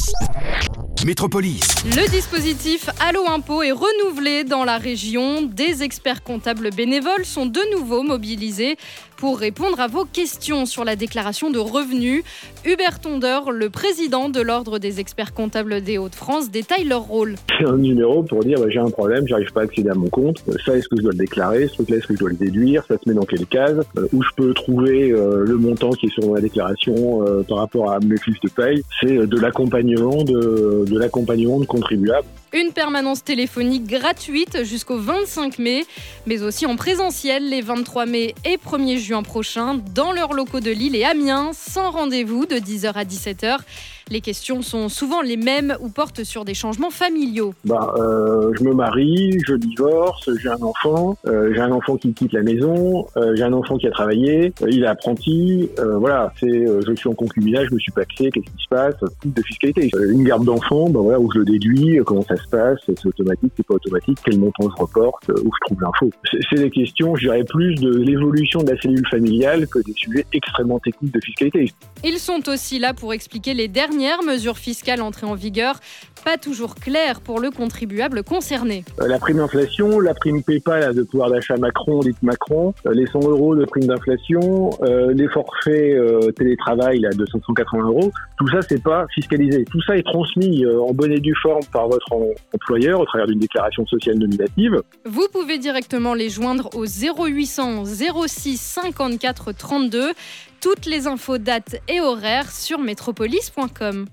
Métropolis. Le dispositif Allo Impôt est renouvelé dans la région. Des experts comptables bénévoles sont de nouveau mobilisés pour répondre à vos questions sur la déclaration de revenus. Hubert Tondeur, le président de l'Ordre des experts comptables des Hauts-de-France, détaille leur rôle. C'est un numéro pour dire j'ai un problème, j'arrive pas à accéder à mon compte. Ça, est-ce que je dois le déclarer? Ce truc-là, est-ce que je dois le déduire? Ça se met dans quelle case? Où je peux trouver le montant qui est sur ma déclaration par rapport à mes fiches de paye? C'est de l'accompagnement de contribuables. Une permanence téléphonique gratuite jusqu'au 25 mai, mais aussi en présentiel les 23 mai et 1er juin prochains dans leurs locaux de Lille et Amiens, sans rendez-vous de 10h à 17h. Les questions sont souvent les mêmes ou portent sur des changements familiaux. Je me marie, je divorce, j'ai un enfant qui quitte la maison, j'ai un enfant qui a travaillé, il est apprenti, je suis en concubinage, je me suis paxé, qu'est-ce qui se passe? Plus de fiscalité. Une garde d'enfant, où je le déduis, comment ça se passe, c'est automatique, c'est pas automatique, quel montant je reporte, où je trouve l'info. C'est des questions, je dirais, plus de l'évolution de la cellule familiale que des sujets extrêmement techniques de fiscalité. Ils sont aussi là pour expliquer les dernières mesures fiscales entrées en vigueur, pas toujours claires pour le contribuable concerné. La prime d'inflation, la prime PayPal de pouvoir d'achat Macron, dite Macron, les 100 € de prime d'inflation, les forfaits télétravail de 580 €, tout ça c'est pas fiscalisé. Tout ça est transmis en bonne et due forme par votre employeur au travers d'une déclaration sociale nominative. Vous pouvez directement les joindre au 0800 06 54 32. Toutes les infos, dates et horaires sur métropolis.com.